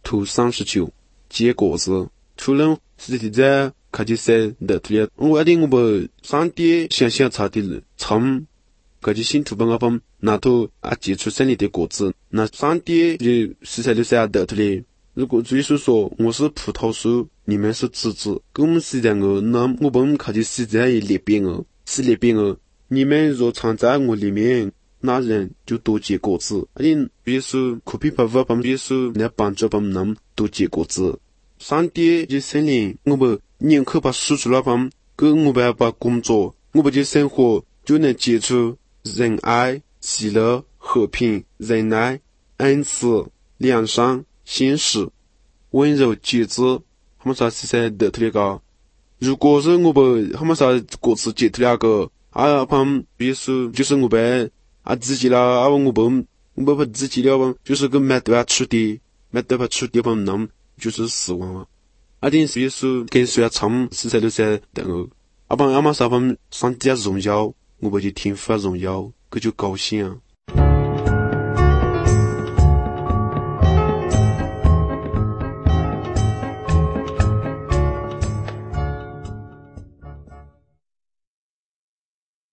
图39结果子。除了实际在科技赛的图里，我的我们上帝想象查的从科技新图本方那头结出胜利的果子。那上帝的1363的图里，如果耶稣说我是葡萄树，你们是枝子，跟我们是这样的，那我们科技是在里边哦，是里边哦。你们若藏在我里面，那人就多结果子。耶稣可比把我帮耶稣来帮助我们能多结果子。上帝的圣灵，我们宁可把输出了帮，跟我们把工作，我们的生活就能结出仁爱、喜乐、和平、忍耐、恩慈、良善、信实、温柔、节制。他们说是在得出来个。如果是我们他们说果子结出来个，帮耶稣就是我们自己了，我们把自己了，就是个买对出的，买对出的帮能。就是死亡了。定是耶稣跟谁要唱1363等候。帮上帝荣耀，我们就天父荣耀，可就高兴啊。